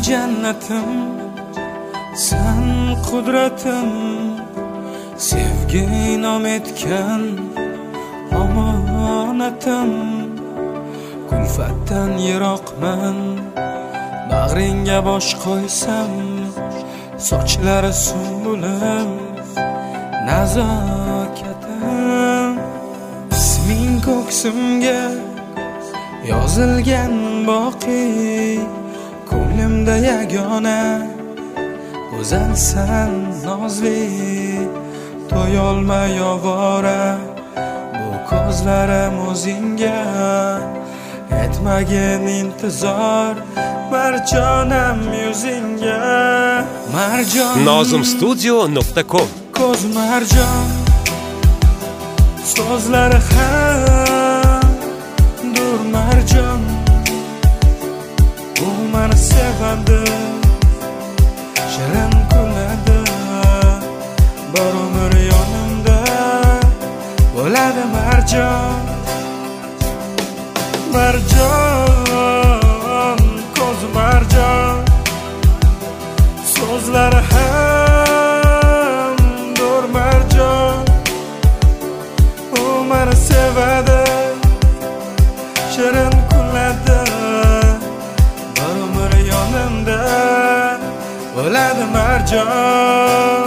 jannatim, sen qudratim, sevgi inom etgan omonatim. Kulfatdan yiroqman, bag'ringga bosh qo'ysam, sochlari suvlim, nazokatim. Isming ko'ksimga yozilgan boqiy, ko'nglimda yagona go'zalsan nozli. To'yolmay ovora bu ko'zlarim o'zingga, etmagin intizor marjonam yuzingga. Marjon nozimstudio.com ko'z marjon, so'zlari ham dur marjon. U meni sevadi, shirin kuladi, bir umr yonimda bo'ladi marjon. Marjon, ko'z marjon, so'zlari ham dur marjon. U meni sevadi, shirin kuladi, bir umr yonimda bo'ladi marjon.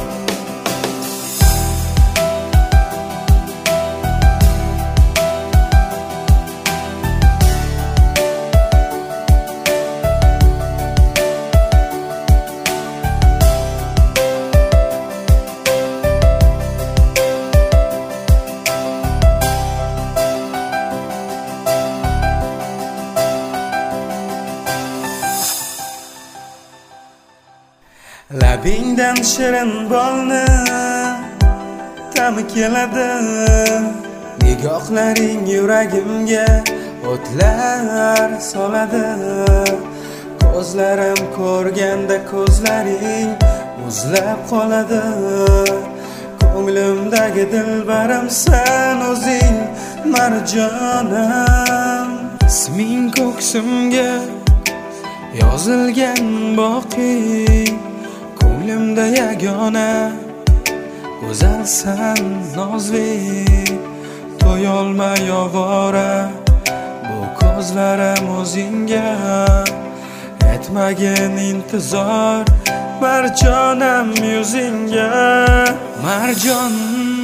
Labingdan shirin bolni ta'mi keladi, nigohlaring yuragimga o'tlar soladi. Ko'zlarim ko'rganda ko'zlaring muzlab qoladi, ko'nglimdagi dilbarim sen o'zing marjonim. Isming ko'ksimga yozilgan boqiy, ko'nglimda yagona go'zalsan nozli. To'yolmay ovora bu ko'zlarim o'zingga, etmagin intizor marjonam yuzingga. Marjon,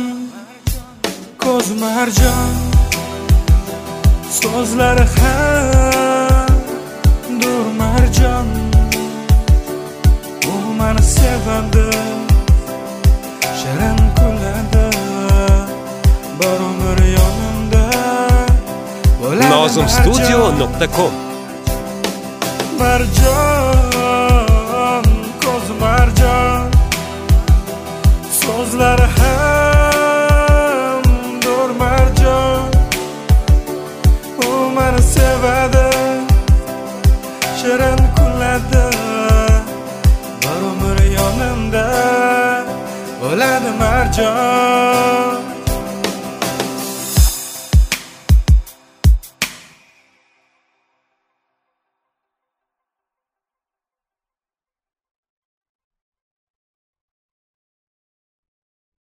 ko'z marjon, so'zlari ham dur marjon. U meni sevadi, shirin kuladi, bir umr yonimda bo'ladi nozimstudio.com Marjon, ko'z marjon, so'zlari ham dur marjon. U meni sevadi, shirin kuladi, bir umr yonimda bo'ladi marjon.